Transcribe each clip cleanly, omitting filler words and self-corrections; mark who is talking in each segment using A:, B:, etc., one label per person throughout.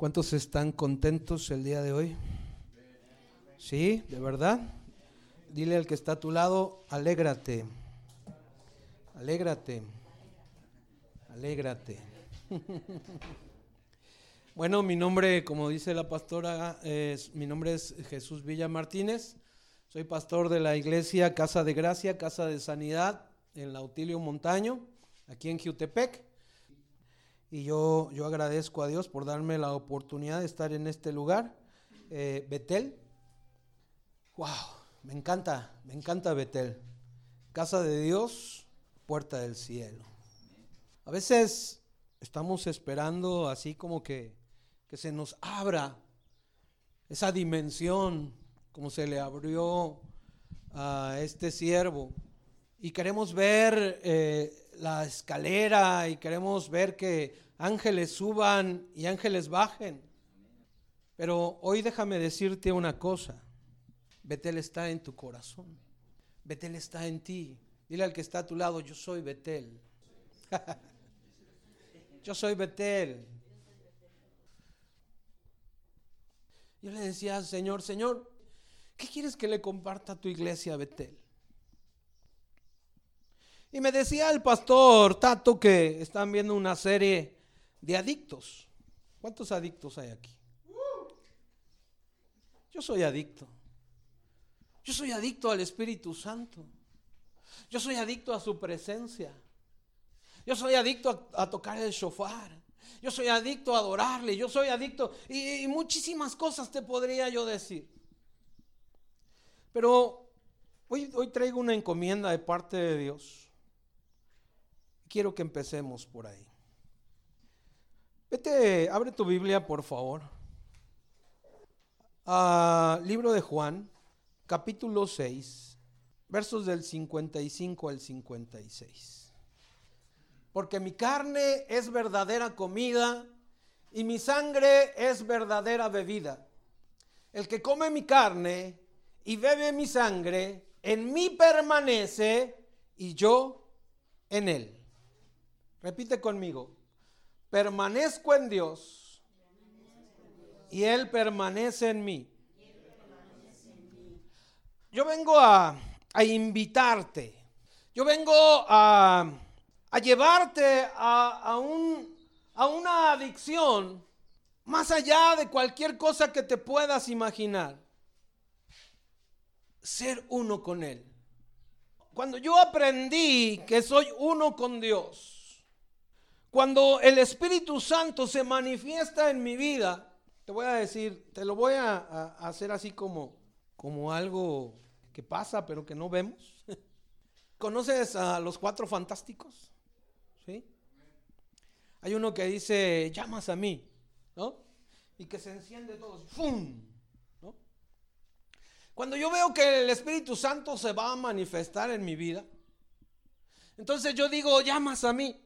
A: ¿Cuántos están contentos el día de hoy? ¿Sí? ¿De verdad? Dile al que está a tu lado, alégrate, alégrate, alégrate. Bueno, mi nombre, como dice la pastora, mi nombre es Jesús Villa Martínez. Soy pastor de la iglesia Casa de Gracia, Casa de Sanidad, en Lautilio Montaño, aquí en Jiutepec. Y yo agradezco a Dios por darme la oportunidad de estar en este lugar, Betel. ¡Wow! Me encanta Betel. Casa de Dios, puerta del cielo. A veces estamos esperando así como que se nos abra esa dimensión, como se le abrió a este siervo. Y queremos ver la escalera y queremos ver que ángeles suban y ángeles bajen. Pero hoy déjame decirte una cosa. Betel está en tu corazón. Betel está en ti. Dile al que está a tu lado, yo soy Betel. Yo soy Betel. Yo le decía al Señor, ¿qué quieres que le comparta a tu iglesia, Betel? Y me decía el pastor Tato que están viendo una serie de adictos. ¿Cuántos adictos hay aquí? Yo soy adicto. Yo soy adicto al Espíritu Santo. Yo soy adicto a su presencia. Yo soy adicto a tocar el shofar. Yo soy adicto a adorarle. Yo soy adicto y muchísimas cosas te podría yo decir. Pero hoy traigo una encomienda de parte de Dios. Quiero que empecemos por ahí. Abre tu Biblia, por favor. Libro de Juan, capítulo 6, versos del 55 al 56. Porque mi carne es verdadera comida y mi sangre es verdadera bebida. El que come mi carne y bebe mi sangre, en mí permanece y yo en él. Repite conmigo. Permanezco en Dios y Él permanece en mí. Yo vengo a invitarte. Yo vengo a llevarte a una adicción más allá de cualquier cosa que te puedas imaginar. Ser uno con Él. Cuando yo aprendí que soy uno con Dios, cuando el Espíritu Santo se manifiesta en mi vida, te voy a decir, te lo voy a hacer así como algo que pasa pero que no vemos. ¿Conoces a los Cuatro Fantásticos? ¿Sí? Hay uno que dice, llamas a mí, ¿no? Y que se enciende todo, ¡fum! ¿No? Cuando yo veo que el Espíritu Santo se va a manifestar en mi vida, entonces yo digo, llamas a mí.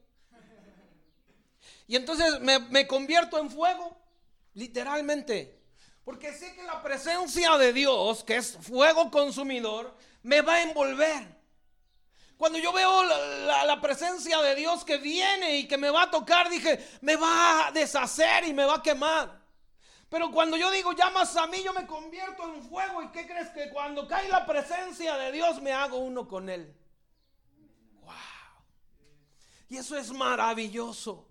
A: Y entonces me convierto en fuego, literalmente. Porque sé que la presencia de Dios, que es fuego consumidor, me va a envolver. Cuando yo veo la presencia de Dios que viene y que me va a tocar, dije, me va a deshacer y me va a quemar. Pero cuando yo digo, llamas a mí, yo me convierto en fuego. ¿Y qué crees? Que cuando cae la presencia de Dios, me hago uno con Él. ¡Wow! Y eso es maravilloso.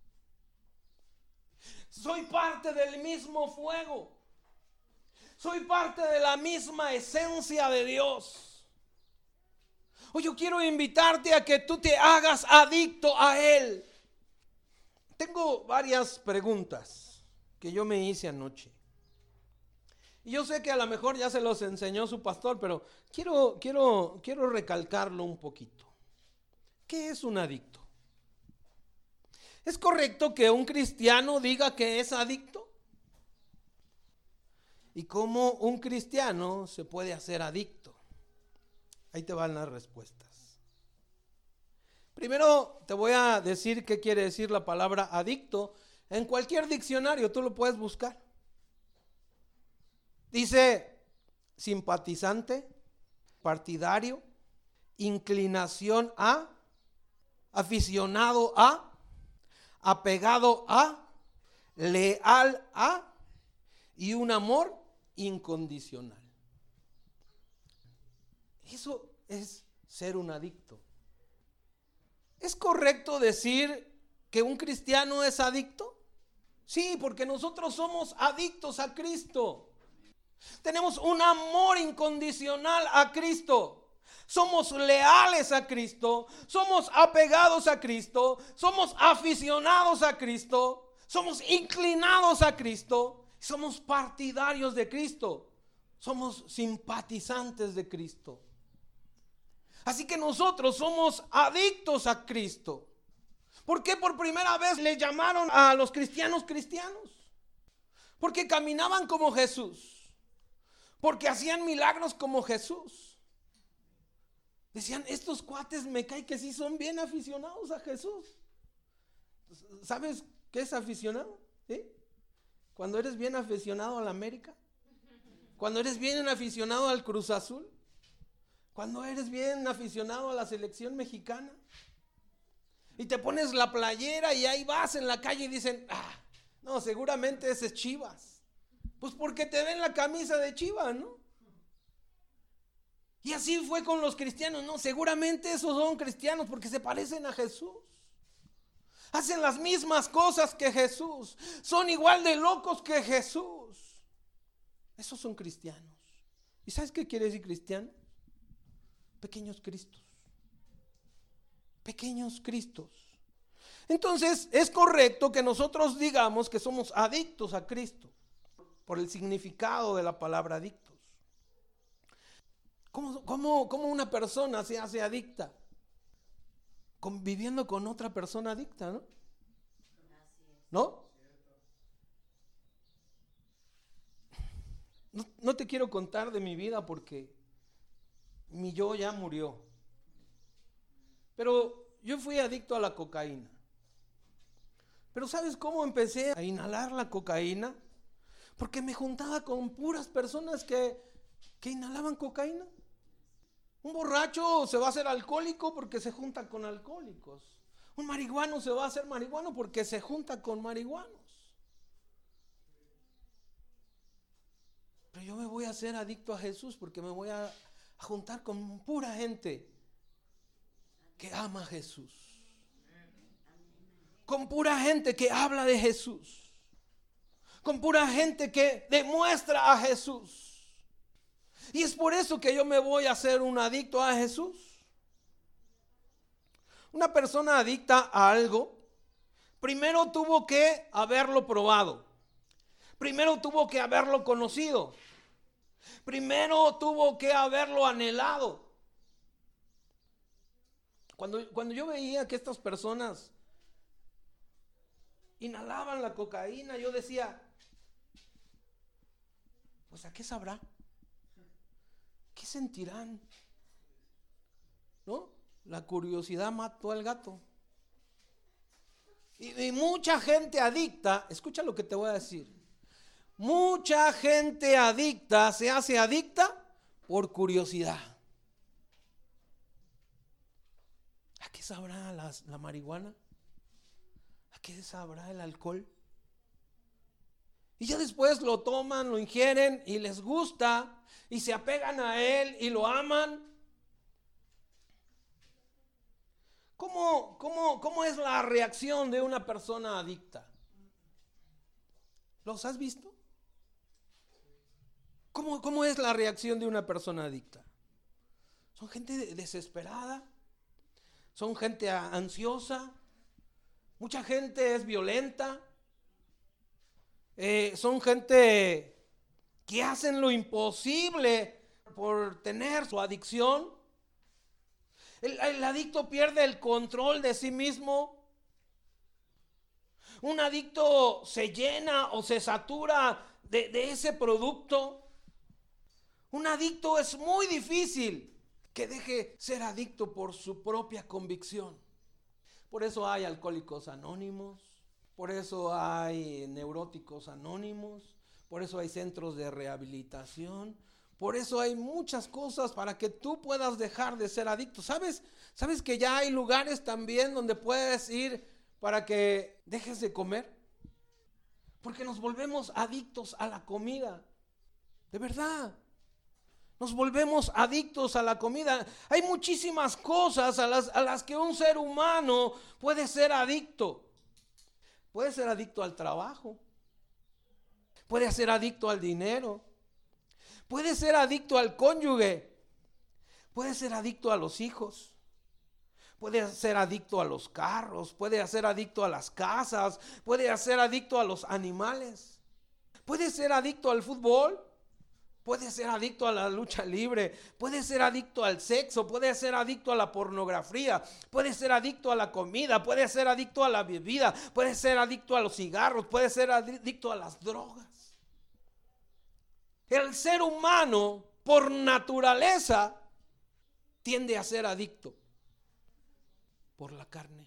A: Soy parte del mismo fuego. Soy parte de la misma esencia de Dios. Hoy yo quiero invitarte a que tú te hagas adicto a Él. Tengo varias preguntas que yo me hice anoche. Y yo sé que a lo mejor ya se los enseñó su pastor, pero quiero recalcarlo un poquito. ¿Qué es un adicto? ¿Es correcto que un cristiano diga que es adicto? ¿Y cómo un cristiano se puede hacer adicto? Ahí te van las respuestas. Primero te voy a decir qué quiere decir la palabra adicto. En cualquier diccionario tú lo puedes buscar. Dice simpatizante, partidario, inclinación a, aficionado a, apegado a, leal a y un amor incondicional. Eso es ser un adicto. ¿Es correcto decir que un cristiano es adicto? Sí, porque nosotros somos adictos a Cristo. Tenemos un amor incondicional a Cristo. Somos leales a Cristo. Somos apegados a Cristo. Somos aficionados a Cristo. Somos inclinados a Cristo. Somos partidarios de Cristo. Somos simpatizantes de Cristo. Así que nosotros somos adictos a Cristo. ¿Por qué por primera vez le llamaron a los cristianos cristianos? Porque caminaban como Jesús. Porque hacían milagros como Jesús. Decían, estos cuates me cae que sí son bien aficionados a Jesús. ¿Sabes qué es aficionado? ¿Sí? Cuando eres bien aficionado a la América. Cuando eres bien aficionado al Cruz Azul. Cuando eres bien aficionado a la selección mexicana. Y te pones la playera y ahí vas en la calle y dicen, no, seguramente ese es Chivas. Pues porque te ven la camisa de Chivas, ¿no? Y así fue con los cristianos, no, seguramente esos son cristianos porque se parecen a Jesús. Hacen las mismas cosas que Jesús. Son igual de locos que Jesús. Esos son cristianos. ¿Y sabes qué quiere decir cristiano? Pequeños Cristos. Pequeños Cristos. Entonces es correcto que nosotros digamos que somos adictos a Cristo por el significado de la palabra adictos. ¿Cómo una persona se hace adicta? Conviviendo con otra persona adicta, ¿no? ¿No? No te quiero contar de mi vida porque mi yo ya murió. Pero yo fui adicto a la cocaína. Pero ¿sabes cómo empecé a inhalar la cocaína? Porque me juntaba con puras personas que inhalaban cocaína. Un borracho se va a hacer alcohólico porque se junta con alcohólicos. Un marihuano se va a hacer marihuano porque se junta con marihuanos. Pero yo me voy a hacer adicto a Jesús porque me voy a juntar con pura gente que ama a Jesús. Con pura gente que habla de Jesús. Con pura gente que demuestra a Jesús. Y es por eso que yo me voy a hacer un adicto a Jesús. Una persona adicta a algo, primero tuvo que haberlo probado. Primero tuvo que haberlo conocido. Primero tuvo que haberlo anhelado. Cuando yo veía que estas personas inhalaban la cocaína, yo decía, pues ¿a qué sabrá? ¿Qué sentirán? ¿No? La curiosidad mató al gato. Y mucha gente adicta, escucha lo que te voy a decir. Mucha gente adicta se hace adicta por curiosidad. ¿A qué sabrá la marihuana? ¿A qué sabrá el alcohol? Y ya después lo toman, lo ingieren y les gusta y se apegan a él y lo aman. ¿Cómo es la reacción de una persona adicta? ¿Los has visto? ¿Cómo es la reacción de una persona adicta? Son gente desesperada, son gente ansiosa, mucha gente es violenta. Son gente que hacen lo imposible por tener su adicción. El adicto pierde el control de sí mismo. Un adicto se llena o se satura de ese producto. Un adicto es muy difícil que deje ser adicto por su propia convicción. Por eso hay alcohólicos anónimos. Por eso hay neuróticos anónimos, por eso hay centros de rehabilitación, por eso hay muchas cosas para que tú puedas dejar de ser adicto. ¿Sabes que ya hay lugares también donde puedes ir para que dejes de comer? Porque nos volvemos adictos a la comida. De verdad. Nos volvemos adictos a la comida. Hay muchísimas cosas a las que un ser humano puede ser adicto. Puede ser adicto al trabajo. Puede ser adicto al dinero. Puede ser adicto al cónyuge. Puede ser adicto a los hijos. Puede ser adicto a los carros. Puede ser adicto a las casas. Puede ser adicto a los animales. Puede ser adicto al fútbol. Puede ser adicto a la lucha libre, puede ser adicto al sexo, puede ser adicto a la pornografía, puede ser adicto a la comida, puede ser adicto a la bebida, puede ser adicto a los cigarros, puede ser adicto a las drogas. El ser humano, por naturaleza, tiende a ser adicto por la carne.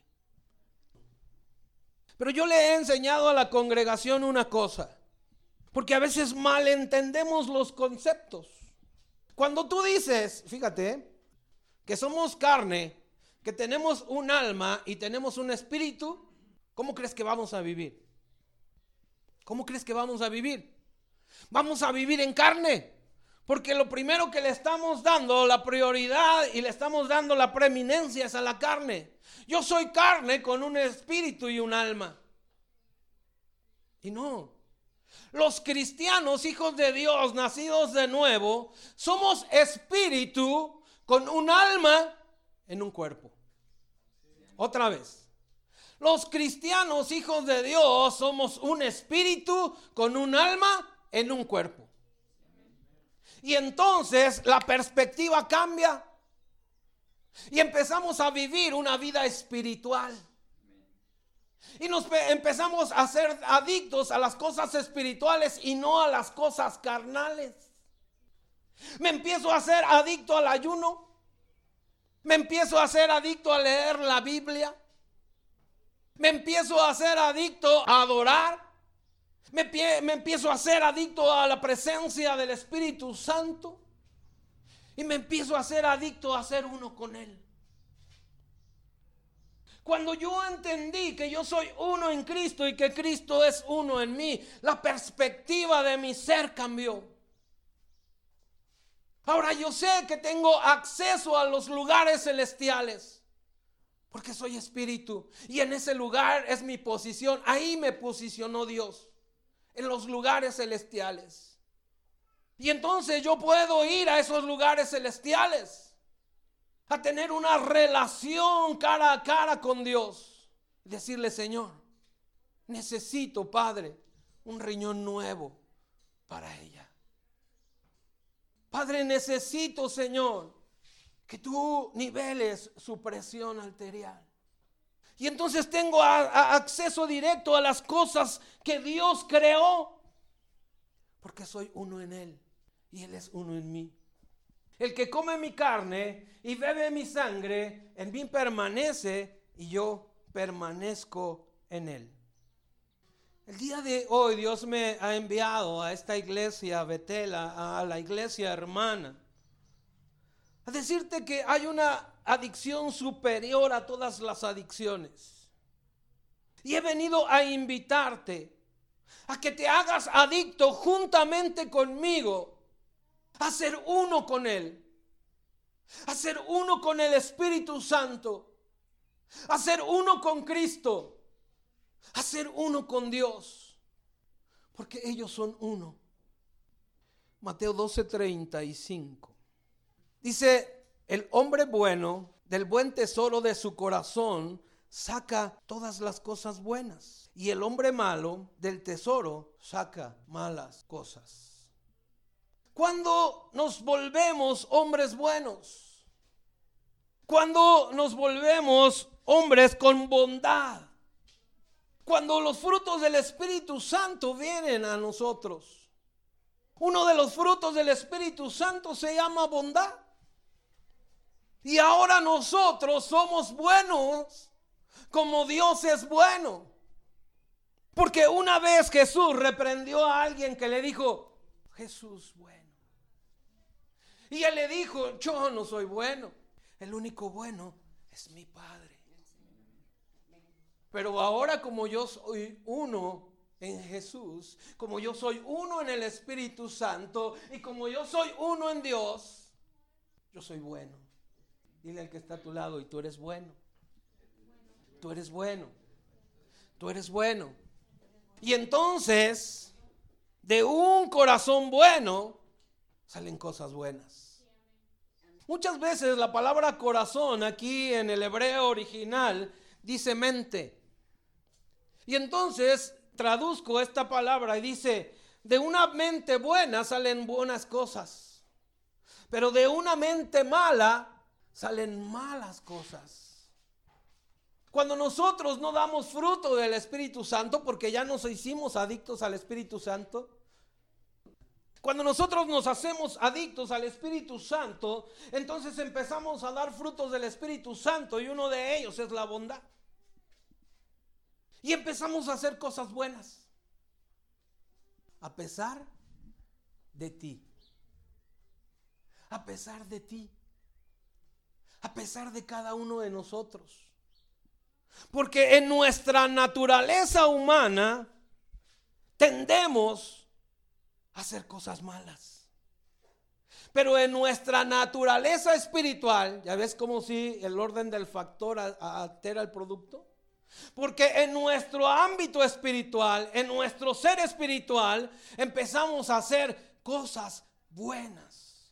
A: Pero yo le he enseñado a la congregación una cosa. Porque a veces malentendemos los conceptos. Cuando tú dices, fíjate, que somos carne, que tenemos un alma y tenemos un espíritu, ¿cómo crees que vamos a vivir? ¿Cómo crees que vamos a vivir? Vamos a vivir en carne. Porque lo primero que le estamos dando la prioridad y le estamos dando la preeminencia es a la carne. Yo soy carne con un espíritu y un alma. Y no. Los cristianos, hijos de Dios, nacidos de nuevo, somos espíritu con un alma en un cuerpo. Otra vez. Los cristianos, hijos de Dios, somos un espíritu con un alma en un cuerpo. Y entonces la perspectiva cambia y empezamos a vivir una vida espiritual. Y nos empezamos a ser adictos a las cosas espirituales y no a las cosas carnales. Me empiezo a ser adicto al ayuno. Me empiezo a ser adicto a leer la Biblia. Me empiezo a ser adicto a adorar. Me empiezo a ser adicto a la presencia del Espíritu Santo. Y me empiezo a ser adicto a ser uno con Él. Cuando yo entendí que yo soy uno en Cristo y que Cristo es uno en mí, la perspectiva de mi ser cambió. Ahora yo sé que tengo acceso a los lugares celestiales, porque soy espíritu y en ese lugar es mi posición. Ahí me posicionó Dios, en los lugares celestiales. Y entonces yo puedo ir a esos lugares celestiales a tener una relación cara a cara con Dios. Decirle, Señor, necesito, Padre, un riñón nuevo para ella. Padre, necesito, Señor, que tú niveles su presión arterial. Y entonces tengo acceso directo a las cosas que Dios creó. Porque soy uno en Él y Él es uno en mí. El que come mi carne y bebe mi sangre, en mí permanece y yo permanezco en él. El día de hoy Dios me ha enviado a esta iglesia Betel, a la iglesia hermana, a decirte que hay una adicción superior a todas las adicciones. Y he venido a invitarte a que te hagas adicto juntamente conmigo a ser uno con Él, a ser uno con el Espíritu Santo, a ser uno con Cristo, a ser uno con Dios, porque ellos son uno. Mateo 12:35 dice: el hombre bueno del buen tesoro de su corazón saca todas las cosas buenas, y el hombre malo del tesoro saca malas cosas. Cuando nos volvemos hombres buenos, cuando nos volvemos hombres con bondad, cuando los frutos del Espíritu Santo vienen a nosotros. Uno de los frutos del Espíritu Santo se llama bondad. Y ahora nosotros somos buenos como Dios es bueno. Porque una vez Jesús reprendió a alguien que le dijo: Jesús bueno. Y él le dijo: yo no soy bueno, el único bueno es mi Padre. Pero ahora, como yo soy uno en Jesús, como yo soy uno en el Espíritu Santo y como yo soy uno en Dios, yo soy bueno. Dile al que está a tu lado, y tú eres bueno. Tú eres bueno. Tú eres bueno. Y entonces, de un corazón bueno, salen cosas buenas. Muchas veces la palabra corazón aquí en el hebreo original dice mente. Y entonces traduzco esta palabra y dice, de una mente buena salen buenas cosas, pero de una mente mala salen malas cosas. Cuando nosotros no damos fruto del Espíritu Santo, porque ya nos hicimos adictos al Espíritu Santo, cuando nosotros nos hacemos adictos al Espíritu Santo, entonces empezamos a dar frutos del Espíritu Santo y uno de ellos es la bondad. Y empezamos a hacer cosas buenas a pesar de ti. A pesar de ti. A pesar de cada uno de nosotros. Porque en nuestra naturaleza humana tendemos a hacer cosas malas. Pero en nuestra naturaleza espiritual, ¿ya ves como si el orden del factor altera el producto? Porque en nuestro ámbito espiritual, en nuestro ser espiritual, empezamos a hacer cosas buenas.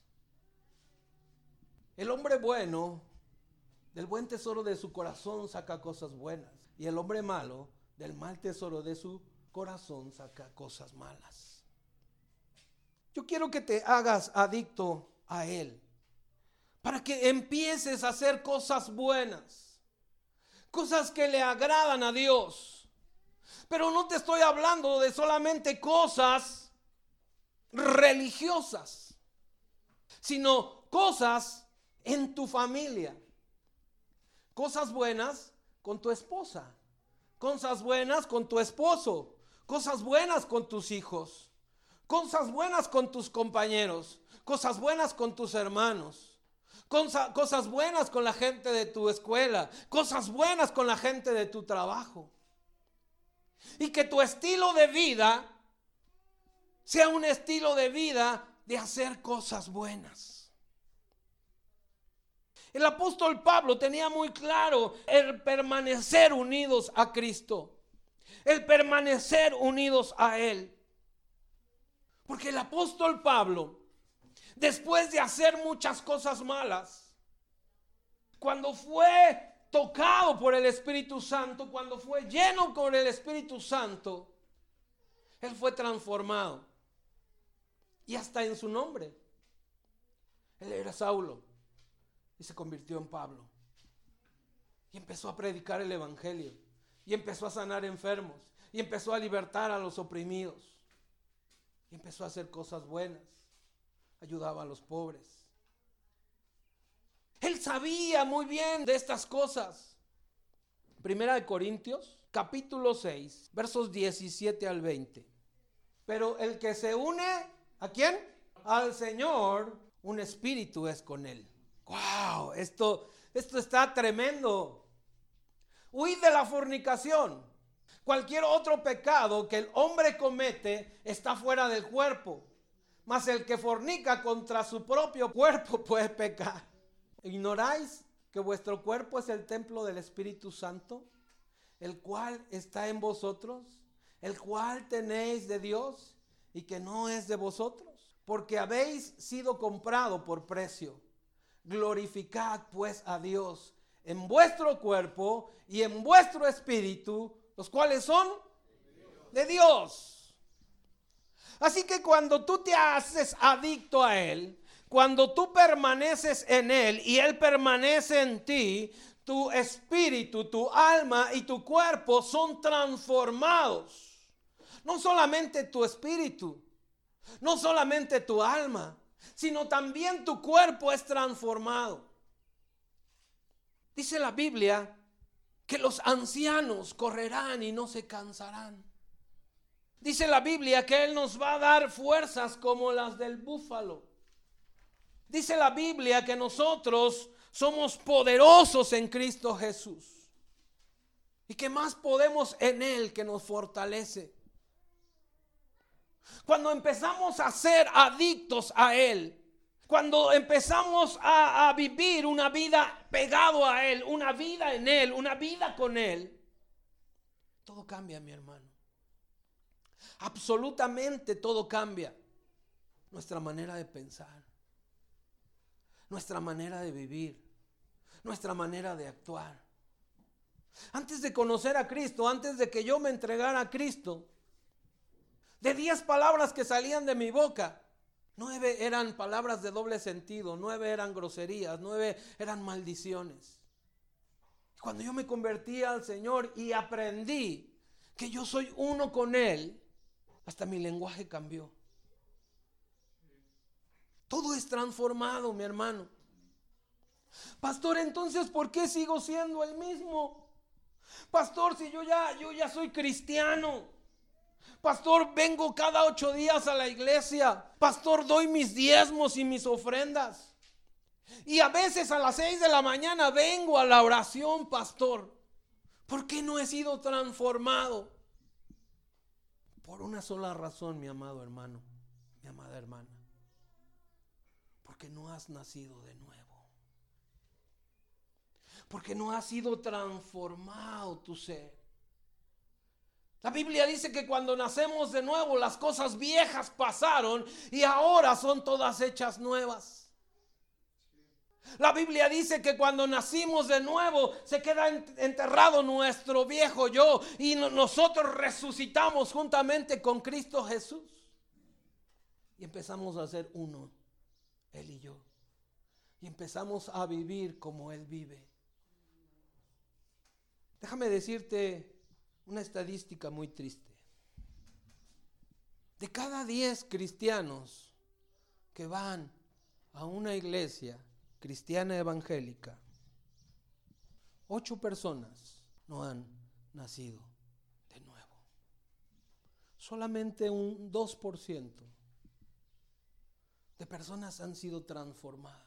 A: El hombre bueno, del buen tesoro de su corazón saca cosas buenas. Y el hombre malo, del mal tesoro de su corazón saca cosas malas. Yo quiero que te hagas adicto a Él, para que empieces a hacer cosas buenas. Cosas que le agradan a Dios. Pero no te estoy hablando de solamente cosas religiosas, sino cosas en tu familia. Cosas buenas con tu esposa. Cosas buenas con tu esposo. Cosas buenas con tus hijos. Cosas buenas con tus compañeros. Cosas buenas con tus hermanos. Cosas buenas con la gente de tu escuela, cosas buenas con la gente de tu trabajo. Y que tu estilo de vida sea un estilo de vida de hacer cosas buenas. El apóstol Pablo tenía muy claro el permanecer unidos a Cristo, el permanecer unidos a Él. Porque el apóstol Pablo, después de hacer muchas cosas malas, cuando fue tocado por el Espíritu Santo, cuando fue lleno con el Espíritu Santo, él fue transformado. Y hasta en su nombre. Él era Saulo y se convirtió en Pablo. Y empezó a predicar el evangelio. Y empezó a sanar enfermos. Y empezó a libertar a los oprimidos. Y empezó a hacer cosas buenas. Ayudaba a los pobres. Él sabía muy bien de estas cosas. Primera de Corintios, capítulo 6, versos 17 al 20. Pero el que se une, ¿a quién? Al Señor, un espíritu es con él. ¡Wow! Esto está tremendo. Huid de la fornicación. Cualquier otro pecado que el hombre comete está fuera del cuerpo. Mas el que fornica contra su propio cuerpo puede pecar. ¿Ignoráis que vuestro cuerpo es el templo del Espíritu Santo, el cual está en vosotros, el cual tenéis de Dios y que no es de vosotros? Porque habéis sido comprado por precio. Glorificad pues a Dios en vuestro cuerpo y en vuestro espíritu, los cuales son de Dios. Así que cuando tú te haces adicto a Él, cuando tú permaneces en Él y Él permanece en ti, tu espíritu, tu alma y tu cuerpo son transformados. No solamente tu espíritu, no solamente tu alma, sino también tu cuerpo es transformado. Dice la Biblia que los ancianos correrán y no se cansarán. Dice la Biblia que Él nos va a dar fuerzas como las del búfalo. Dice la Biblia que nosotros somos poderosos en Cristo Jesús. Y que más podemos en Él que nos fortalece. Cuando empezamos a ser adictos a Él, cuando empezamos a vivir una vida pegado a Él, una vida en Él, una vida con Él, todo cambia, mi hermano. Absolutamente todo cambia. Nuestra manera de pensar, nuestra manera de vivir, nuestra manera de actuar. Antes de conocer a Cristo, antes de que yo me entregara a Cristo, de 10 palabras que salían de mi boca, 9 eran palabras de doble sentido, 9 eran groserías, 9 eran maldiciones. Cuando yo me convertí al Señor y aprendí que yo soy uno con Él, hasta mi lenguaje cambió. Todo es transformado, mi hermano. Pastor, entonces, ¿por qué sigo siendo el mismo? Pastor, si yo ya soy cristiano. Pastor, vengo cada 8 días a la iglesia. Pastor, doy mis diezmos y mis ofrendas. Y a veces a las 6 de la mañana vengo a la oración, pastor. ¿Por qué no he sido transformado? Por una sola razón, mi amado hermano, mi amada hermana. Porque no has nacido de nuevo. Porque no has sido transformado tu ser. La Biblia dice que cuando nacemos de nuevo, las cosas viejas pasaron y ahora son todas hechas nuevas. La Biblia dice que cuando nacimos de nuevo se queda enterrado nuestro viejo yo y nosotros resucitamos juntamente con Cristo Jesús. Y empezamos a ser uno, Él y yo. Y empezamos a vivir como Él vive. Déjame decirte una estadística muy triste. De cada 10 cristianos que van a una iglesia cristiana evangélica, 8 personas no han nacido de nuevo. Solamente un 2% de personas han sido transformadas.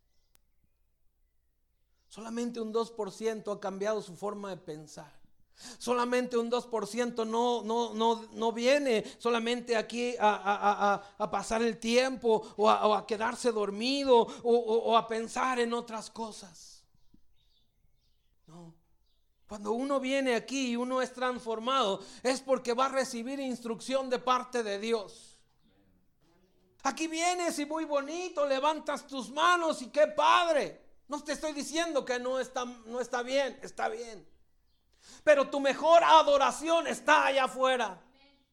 A: Solamente un 2% ha cambiado su forma de pensar. Solamente un 2% no viene solamente aquí a pasar el tiempo o a quedarse dormido o a pensar en otras cosas. No. Cuando uno viene aquí y uno es transformado, es porque va a recibir instrucción de parte de Dios. Aquí vienes y muy bonito, levantas tus manos y qué padre. No te estoy diciendo que no está bien, está bien. Pero tu mejor adoración está allá afuera.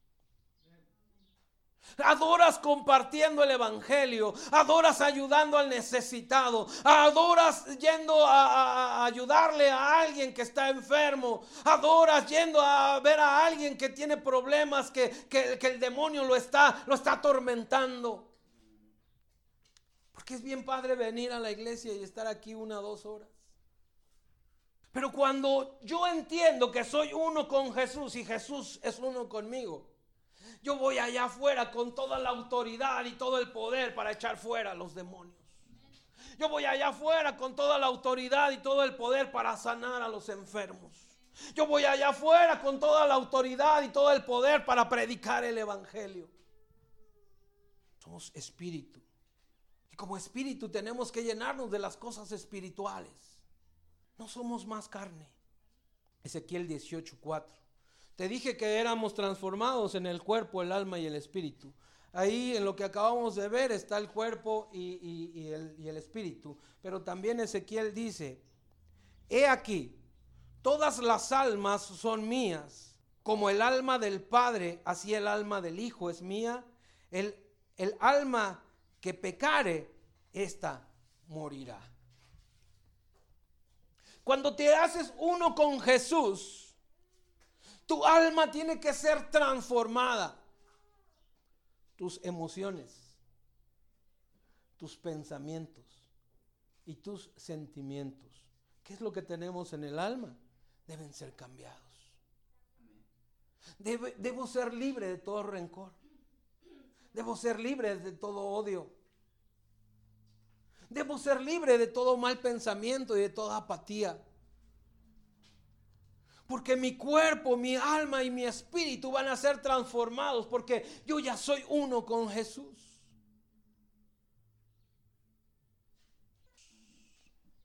A: Adoras compartiendo el evangelio, adoras ayudando al necesitado, adoras yendo a ayudarle a alguien que está enfermo, adoras yendo a ver a alguien que tiene problemas, que el demonio lo está atormentando. Porque es bien padre venir a la iglesia y estar aquí 1 o 2 horas. Pero cuando yo entiendo que soy uno con Jesús y Jesús es uno conmigo, yo voy allá afuera con toda la autoridad y todo el poder para echar fuera a los demonios. Yo voy allá afuera con toda la autoridad y todo el poder para sanar a los enfermos. Yo voy allá afuera con toda la autoridad y todo el poder para predicar el evangelio. Somos espíritu. Y como espíritu tenemos que llenarnos de las cosas espirituales. No somos más carne. Ezequiel 18:4. Te dije que éramos transformados en el cuerpo, el alma y el espíritu. Ahí en lo que acabamos de ver está el cuerpo y el espíritu. Pero también Ezequiel dice: he aquí, todas las almas son mías. Como el alma del Padre, así el alma del Hijo es mía. El alma que pecare, ésta morirá. Cuando te haces uno con Jesús, tu alma tiene que ser transformada. Tus emociones, tus pensamientos y tus sentimientos. ¿Qué es lo que tenemos en el alma? Deben ser cambiados. Debo ser libre de todo rencor. Debo ser libre de todo odio. Debo ser libre de todo mal pensamiento y de toda apatía. Porque mi cuerpo, mi alma y mi espíritu van a ser transformados porque yo ya soy uno con Jesús.